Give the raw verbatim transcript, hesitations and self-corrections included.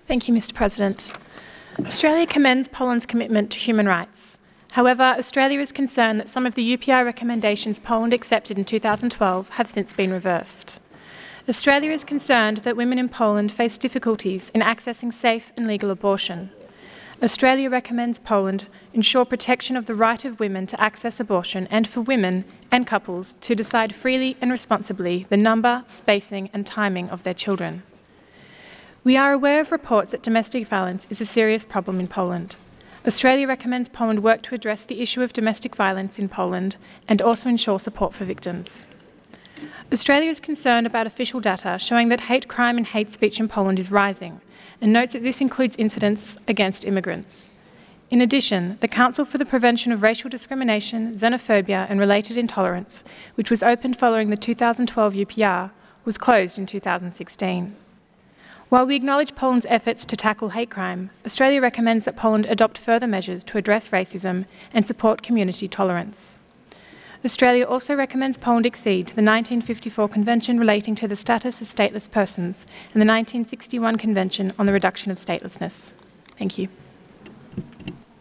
Thank you, Mr President. Australia commends Poland's commitment to human rights. However, Australia is concerned that some of the U P I recommendations Poland accepted in two thousand twelve have since been reversed. Australia is concerned that women in Poland face difficulties in accessing safe and legal abortion. Australia recommends Poland ensure protection of the right of women to access abortion and for women and couples to decide freely and responsibly the number, spacing and timing of their children. We are aware of reports that domestic violence is a serious problem in Poland. Australia recommends Poland work to address the issue of domestic violence in Poland and also ensure support for victims. Australia is concerned about official data showing that hate crime and hate speech in Poland is rising, and notes that this includes incidents against immigrants. In addition, the Council for the Prevention of Racial Discrimination, Xenophobia and Related Intolerance, which was opened following the two thousand twelve U P R, was closed in two thousand sixteen. While we acknowledge Poland's efforts to tackle hate crime, Australia recommends that Poland adopt further measures to address racism and support community tolerance. Australia also recommends Poland accede to the nineteen fifty-four Convention relating to the status of stateless persons and the nineteen sixty-one Convention on the reduction of statelessness. Thank you.